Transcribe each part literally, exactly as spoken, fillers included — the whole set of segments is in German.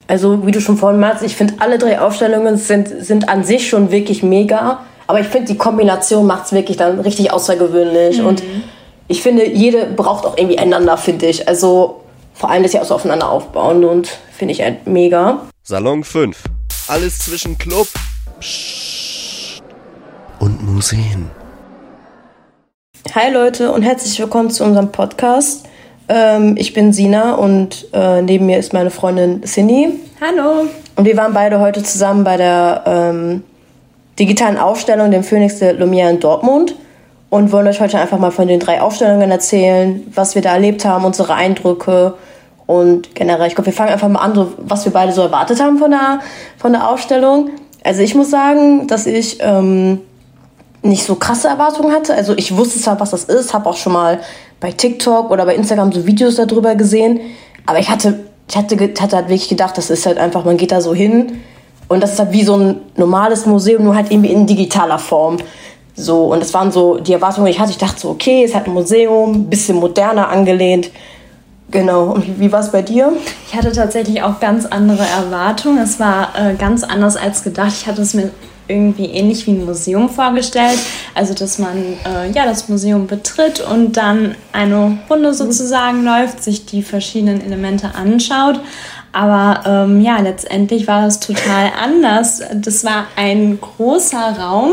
Also wie du schon vorhin meinst, ich finde alle drei Aufstellungen sind, sind an sich schon wirklich mega. Aber ich finde, die Kombination macht es wirklich dann richtig außergewöhnlich. Mhm. Und ich finde, jede braucht auch irgendwie einander, finde ich. Also vor allem, dass sie auch so aufeinander aufbauen und finde ich halt mega. Salon fünf. Alles zwischen Club und Museen. Hi Leute und herzlich willkommen zu unserem Podcast. Ähm, ich bin Sina und äh, neben mir ist meine Freundin Cindy. Hallo. Und wir waren beide heute zusammen bei der ähm, digitalen Ausstellung, dem Phoenix de Lumière in Dortmund. Und wollen euch heute einfach mal von den drei Ausstellungen erzählen, was wir da erlebt haben, unsere Eindrücke und generell. Ich glaube, wir fangen einfach mal an, so, was wir beide so erwartet haben von der, von der Ausstellung. Also ich muss sagen, dass ich ähm, nicht so krasse Erwartungen hatte. Also ich wusste zwar, was das ist, habe auch schon mal bei TikTok oder bei Instagram so Videos darüber gesehen. Aber ich hatte, ich hatte, hatte halt wirklich gedacht, das ist halt einfach, man geht da so hin und das ist halt wie so ein normales Museum, nur halt irgendwie in digitaler Form. So, und das waren so die Erwartungen, die ich hatte. Ich dachte so, okay, es hat ein Museum, ein bisschen moderner angelehnt. Genau. Und wie, wie war es bei dir? Ich hatte tatsächlich auch ganz andere Erwartungen. Es war äh, ganz anders als gedacht. Ich hatte es mir irgendwie ähnlich wie ein Museum vorgestellt. Also, dass man äh, ja, das Museum betritt und dann eine Runde sozusagen läuft, sich die verschiedenen Elemente anschaut. Aber ähm, ja, letztendlich war es total anders. Das war ein großer Raum.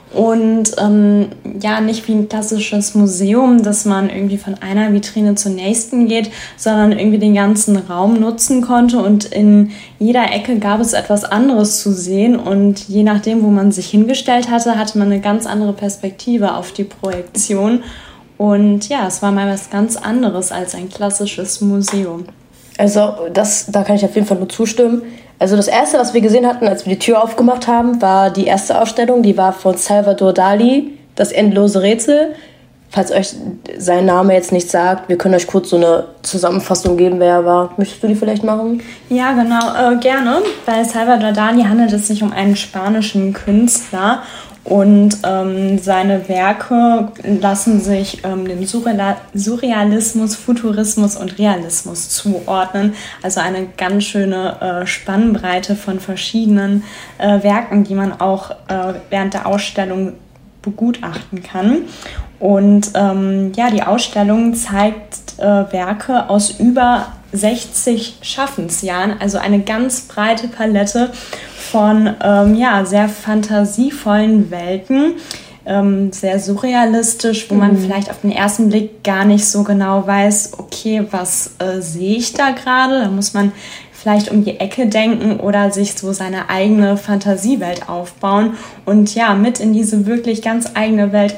Und ähm, ja, nicht wie ein klassisches Museum, dass man irgendwie von einer Vitrine zur nächsten geht, sondern irgendwie den ganzen Raum nutzen konnte und in jeder Ecke gab es etwas anderes zu sehen und je nachdem, wo man sich hingestellt hatte, hatte man eine ganz andere Perspektive auf die Projektion und ja, es war mal was ganz anderes als ein klassisches Museum. Also das, da kann ich auf jeden Fall nur zustimmen. Also das Erste, was wir gesehen hatten, als wir die Tür aufgemacht haben, war die erste Ausstellung. Die war von Salvador Dali, das endlose Rätsel. Falls euch sein Name jetzt nicht sagt, wir können euch kurz so eine Zusammenfassung geben, wer er war. Möchtest du die vielleicht machen? Ja, genau, äh, gerne. Bei Salvador Dali handelt es sich um einen spanischen Künstler. Und ähm, seine Werke lassen sich ähm, dem Surreal- Surrealismus, Futurismus und Realismus zuordnen. Also eine ganz schöne äh, Spannbreite von verschiedenen äh, Werken, die man auch äh, während der Ausstellung begutachten kann. Und ähm, ja, die Ausstellung zeigt äh, Werke aus über sechzig Schaffensjahren, also eine ganz breite Palette von ähm, ja, sehr fantasievollen Welten, ähm, sehr surrealistisch, wo man mhm. vielleicht auf den ersten Blick gar nicht so genau weiß, okay, was äh, sehe ich da gerade? Da muss man vielleicht um die Ecke denken oder sich so seine eigene Fantasiewelt aufbauen und ja, mit in diese wirklich ganz eigene Welt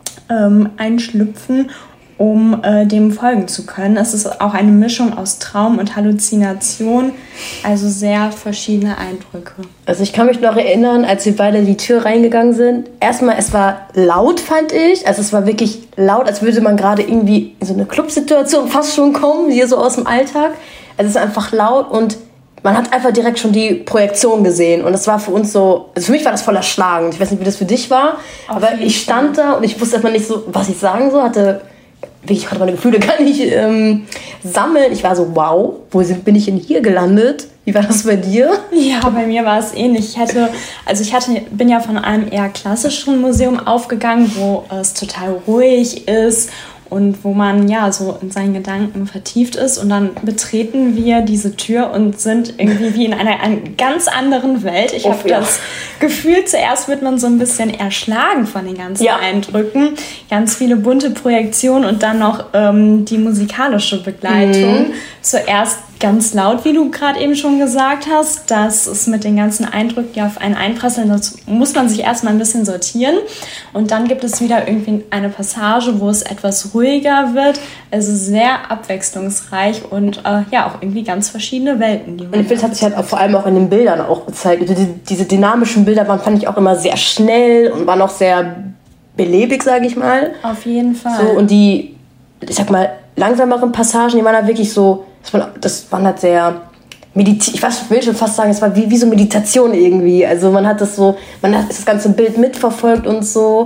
ähm, einschlüpfen, um äh, dem folgen zu können. Es ist auch eine Mischung aus Traum und Halluzination, also sehr verschiedene Eindrücke. Also ich kann mich noch erinnern, als wir beide in die Tür reingegangen sind. Erstmal, es war laut, fand ich. Also es war wirklich laut, als würde man gerade irgendwie in so eine Clubsituation fast schon kommen, hier so aus dem Alltag. Also es ist einfach laut und man hat einfach direkt schon die Projektion gesehen. Und das war für uns so, also für mich war das voll erschlagend. Ich weiß nicht, wie das für dich war, Auf aber ich stand Fall. da und ich wusste erstmal nicht so, was ich sagen soll, hatte... Ich konnte meine Gefühle gar nicht ähm, sammeln. Ich war so, wow, wo sind, bin ich denn hier gelandet? Wie war das bei dir? Ja, bei mir war es ähnlich. Ich hatte, also ich hatte, bin ja von einem eher klassischen Museum aufgegangen, wo es total ruhig ist und wo man ja so in seinen Gedanken vertieft ist. Und dann betreten wir diese Tür und sind irgendwie wie in einer, einer ganz anderen Welt. Ich habe ja. das Gefühl, zuerst wird man so ein bisschen erschlagen von den ganzen ja. Eindrücken. Ganz viele bunte Projektionen und dann noch ähm, die musikalische Begleitung. Mhm. Zuerst ganz laut, wie du gerade eben schon gesagt hast, dass es mit den ganzen Eindrücken ja auf einen einprasseln, das muss man sich erstmal ein bisschen sortieren und dann gibt es wieder irgendwie eine Passage, wo es etwas ruhiger wird, also sehr abwechslungsreich und äh, ja, auch irgendwie ganz verschiedene Welten. Die man und ich finde, es hat sich halt auch vor allem auch in den Bildern auch gezeigt. Die, diese dynamischen Bilder waren, fand ich auch immer sehr schnell und waren auch sehr belebig, sage ich mal. Auf jeden Fall. So, und die, ich sag mal, langsameren Passagen, die waren halt wirklich so, das waren halt sehr mediti- ich will schon fast sagen, es war wie, wie so Meditation irgendwie. Also man hat das so, man hat das ganze Bild mitverfolgt und so.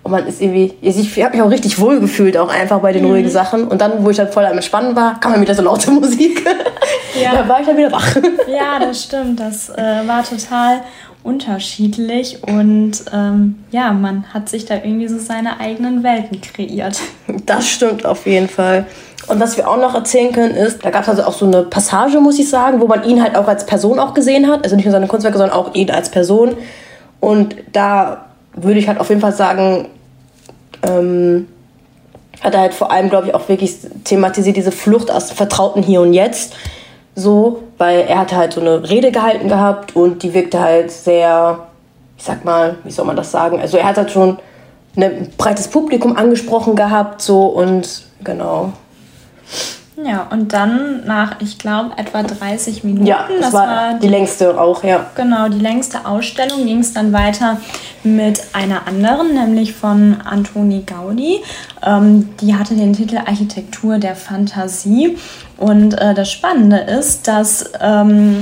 Und man ist irgendwie, ich habe mich auch richtig wohl gefühlt, auch einfach bei den mhm. ruhigen Sachen. Und dann, wo ich dann voll am Entspannen war, kam dann wieder so laute Musik. Ja. Da war ich dann wieder wach. Ja, das stimmt. Das äh, war total unterschiedlich. Und ähm, ja, man hat sich da irgendwie so seine eigenen Welten kreiert. Das stimmt auf jeden Fall. Und was wir auch noch erzählen können ist, da gab es also auch so eine Passage, muss ich sagen, wo man ihn halt auch als Person auch gesehen hat. Also nicht nur seine Kunstwerke, sondern auch ihn als Person. Und da würde ich halt auf jeden Fall sagen, ähm, hat er halt vor allem, glaube ich, auch wirklich thematisiert, diese Flucht aus dem vertrauten Hier und Jetzt. So, weil er hatte halt so eine Rede gehalten gehabt und die wirkte halt sehr, ich sag mal, wie soll man das sagen? Also er hat halt schon ein breites Publikum angesprochen gehabt, so und genau. Ja, und dann nach, ich glaube, etwa dreißig Minuten. Ja, das, das war, war die, die längste auch, ja. Genau, die längste Ausstellung ging es dann weiter mit einer anderen, nämlich von Antoni Gaudí. Ähm, die hatte den Titel Architektur der Fantasie. Und äh, das Spannende ist, dass ähm,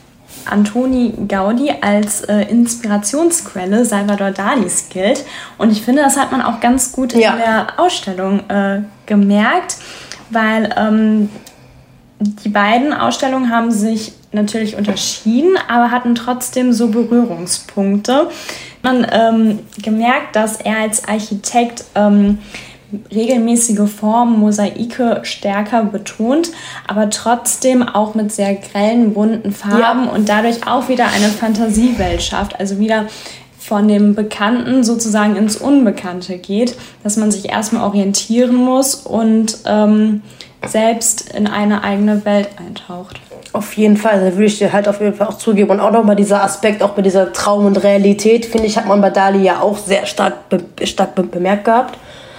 Antoni Gaudí als äh, Inspirationsquelle Salvador Dalis gilt. Und ich finde, das hat man auch ganz gut ja. in der Ausstellung äh, gemerkt. Weil ähm, die beiden Ausstellungen haben sich natürlich unterschieden, aber hatten trotzdem so Berührungspunkte. Man ähm, gemerkt, dass er als Architekt ähm, regelmäßige Formen, Mosaike stärker betont, aber trotzdem auch mit sehr grellen, bunten Farben ja. und dadurch auch wieder eine Fantasiewelt schafft. Also wieder von dem Bekannten sozusagen ins Unbekannte geht, dass man sich erstmal orientieren muss und ähm, selbst in eine eigene Welt eintaucht. Auf jeden Fall, da würde ich dir halt auf jeden Fall auch zugeben. Und auch nochmal dieser Aspekt, auch bei dieser Traum und Realität, finde ich, hat man bei Dali ja auch sehr stark, be- stark be- bemerkt gehabt.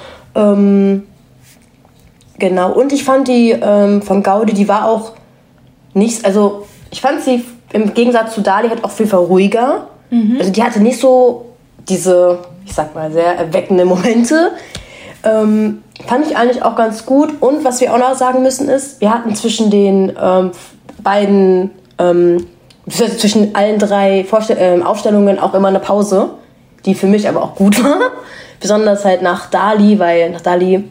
Ähm, genau, und ich fand die ähm, von Gaudí, die war auch nicht, also ich fand sie im Gegensatz zu Dali halt auch viel ruhiger. Mhm. Also die hatte nicht so diese, ich sag mal, sehr erweckende Momente. Ähm, fand ich eigentlich auch ganz gut. Und was wir auch noch sagen müssen ist, wir hatten zwischen den ähm, beiden, ähm, zwischen allen drei Vorstell- äh, Aufstellungen auch immer eine Pause, die für mich aber auch gut war. Besonders halt nach Dali, weil nach Dali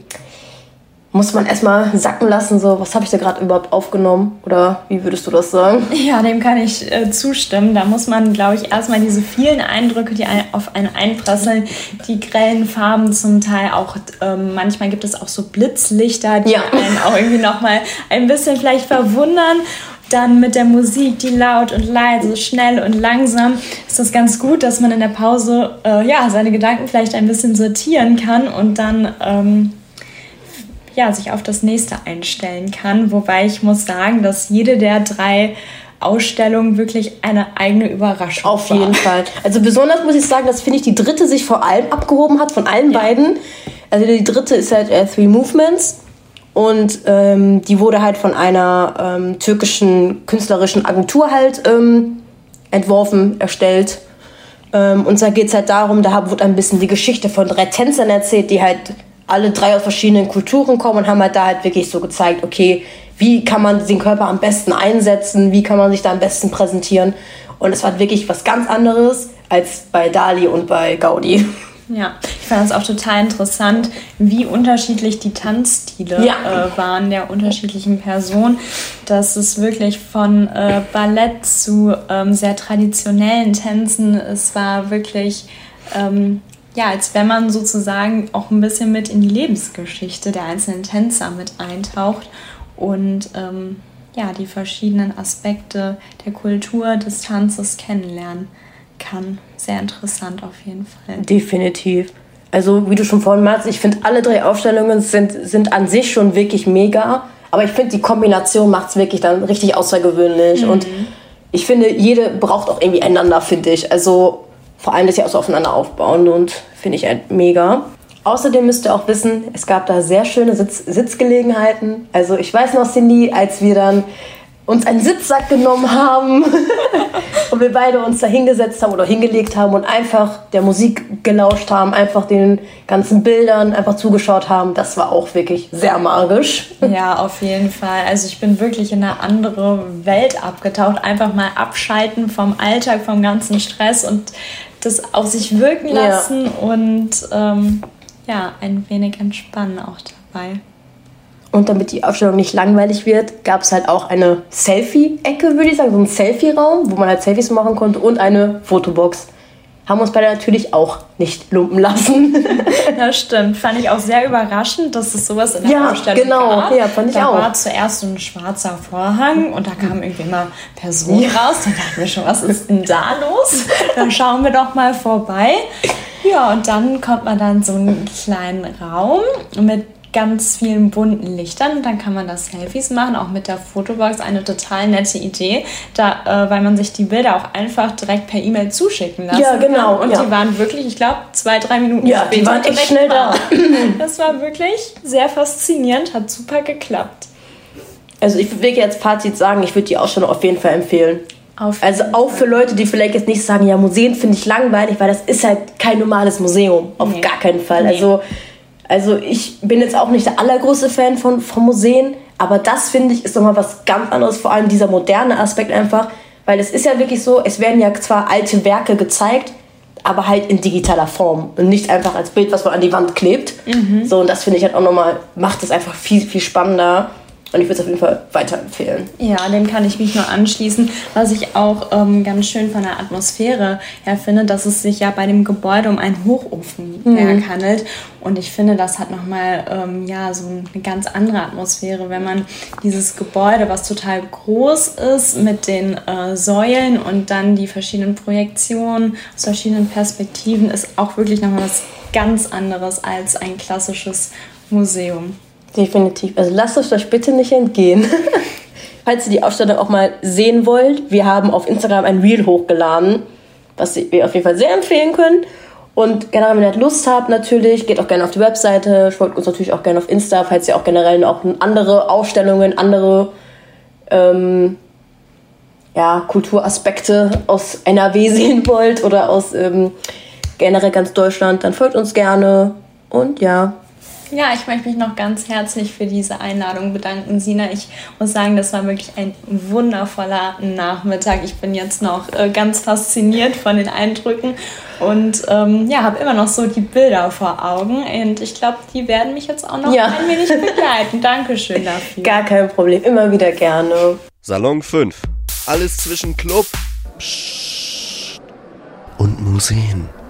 muss man erstmal sacken lassen, so, was habe ich da gerade überhaupt aufgenommen? Oder wie würdest du das sagen? Ja, dem kann ich äh, zustimmen. Da muss man, glaube ich, erstmal diese vielen Eindrücke, die ein, auf einen einprasseln, die grellen Farben zum Teil auch, ähm, manchmal gibt es auch so Blitzlichter, die ja. einen auch irgendwie nochmal ein bisschen vielleicht verwundern. Dann mit der Musik, die laut und leise, schnell und langsam, ist das ganz gut, dass man in der Pause äh, ja, seine Gedanken vielleicht ein bisschen sortieren kann und dann ähm, ja, sich auf das nächste einstellen kann. Wobei ich muss sagen, dass jede der drei Ausstellungen wirklich eine eigene Überraschung Auf war. jeden Fall. Also besonders muss ich sagen, dass, finde ich, die dritte sich vor allem abgehoben hat von allen ja. beiden. Also die dritte ist halt äh, Three Movements. Und ähm, die wurde halt von einer ähm, türkischen künstlerischen Agentur halt ähm, entworfen, erstellt. Ähm, und da geht es halt darum, da wird ein bisschen die Geschichte von drei Tänzern erzählt, die halt alle drei aus verschiedenen Kulturen kommen und haben halt da halt wirklich so gezeigt, okay, wie kann man den Körper am besten einsetzen, wie kann man sich da am besten präsentieren. Und es war wirklich was ganz anderes als bei Dali und bei Gaudí. Ja, ich fand es auch total interessant, wie unterschiedlich die Tanzstile ja. äh, waren der unterschiedlichen Personen. Dass es wirklich von äh, Ballett zu ähm, sehr traditionellen Tänzen, es war wirklich, ähm, ja, als wenn man sozusagen auch ein bisschen mit in die Lebensgeschichte der einzelnen Tänzer mit eintaucht und ähm, ja, die verschiedenen Aspekte der Kultur des Tanzes kennenlernen kann. Sehr interessant auf jeden Fall. Definitiv. Also wie du schon vorhin meinst, ich finde alle drei Aufstellungen sind, sind an sich schon wirklich mega, aber ich finde die Kombination macht es wirklich dann richtig außergewöhnlich mhm. und ich finde, jede braucht auch irgendwie einander, finde ich. Also vor allem, dass sie auch so aufeinander aufbauen und finde ich halt mega. Außerdem müsst ihr auch wissen, es gab da sehr schöne Sitz- Sitzgelegenheiten. Also ich weiß noch, Cindy, als wir dann uns einen Sitzsack genommen haben und wir beide uns da hingesetzt haben oder hingelegt haben und einfach der Musik gelauscht haben, einfach den ganzen Bildern einfach zugeschaut haben. Das war auch wirklich sehr magisch. Ja, auf jeden Fall. Also ich bin wirklich in eine andere Welt abgetaucht. Einfach mal abschalten vom Alltag, vom ganzen Stress und das auf sich wirken lassen ja. und ähm, ja, ein wenig entspannen auch dabei. Und damit die Ausstellung nicht langweilig wird, gab es halt auch eine Selfie-Ecke, würde ich sagen, so ein Selfie-Raum, wo man halt Selfies machen konnte und eine Fotobox. Haben uns beide natürlich auch nicht lumpen lassen. Das stimmt. Fand ich auch sehr überraschend, dass es sowas in der ja, Ausstellung genau. gab. Ja, fand ich da auch. Da war zuerst so ein schwarzer Vorhang und da kamen irgendwie mal Personen ja. raus. Dann dachten wir schon, was ist denn da los? Dann schauen wir doch mal vorbei. Ja, und dann kommt man dann so einen kleinen Raum mit ganz vielen bunten Lichtern und dann kann man da Selfies machen, auch mit der Fotobox, eine total nette Idee, da, äh, weil man sich die Bilder auch einfach direkt per E-Mail zuschicken lassen ja, genau, kann. Und ja. die waren wirklich, ich glaube, zwei, drei Minuten ja, später die waren echt schnell da. Das war wirklich sehr faszinierend, hat super geklappt. Also ich würde jetzt Fazit sagen, ich würde die Ausstellung auf jeden Fall empfehlen. Auf also auch Fall. Für Leute, die vielleicht jetzt nicht sagen, ja, Museen finde ich langweilig, weil das ist halt kein normales Museum, auf nee. gar keinen Fall. Nee. Also Also ich bin jetzt auch nicht der allergrößte Fan von, von Museen, aber das, finde ich, ist nochmal was ganz anderes, vor allem dieser moderne Aspekt einfach, weil es ist ja wirklich so, es werden ja zwar alte Werke gezeigt, aber halt in digitaler Form und nicht einfach als Bild, was man an die Wand klebt. Mhm. So, und das finde ich halt auch nochmal, macht es einfach viel, viel spannender. Und ich würde es auf jeden Fall weiterempfehlen. Ja, dem kann ich mich nur anschließen. Was ich auch ähm, ganz schön von der Atmosphäre her finde, dass es sich ja bei dem Gebäude um ein Hochofenwerk mhm. handelt. Und ich finde, das hat nochmal ähm, ja, so eine ganz andere Atmosphäre, wenn man dieses Gebäude, was total groß ist, mit den äh, Säulen und dann die verschiedenen Projektionen aus verschiedenen Perspektiven, ist auch wirklich nochmal was ganz anderes als ein klassisches Museum. Definitiv. Also lasst euch das bitte nicht entgehen. Falls ihr die Ausstellung auch mal sehen wollt, wir haben auf Instagram ein Reel hochgeladen, was wir auf jeden Fall sehr empfehlen können. Und generell, wenn ihr Lust habt, natürlich, geht auch gerne auf die Webseite, folgt uns natürlich auch gerne auf Insta, falls ihr auch generell auch andere Ausstellungen, andere ähm, ja, Kulturaspekte aus N R W sehen wollt oder aus ähm, generell ganz Deutschland, dann folgt uns gerne. Und ja, Ja, ich möchte mich noch ganz herzlich für diese Einladung bedanken, Sina. Ich muss sagen, das war wirklich ein wundervoller Nachmittag. Ich bin jetzt noch äh, ganz fasziniert von den Eindrücken und ähm, ja, habe immer noch so die Bilder vor Augen. Und ich glaube, die werden mich jetzt auch noch ja. ein wenig begleiten. Dankeschön dafür. Gar kein Problem, immer wieder gerne. Salon fünf. Alles zwischen Club Psst. und Museen.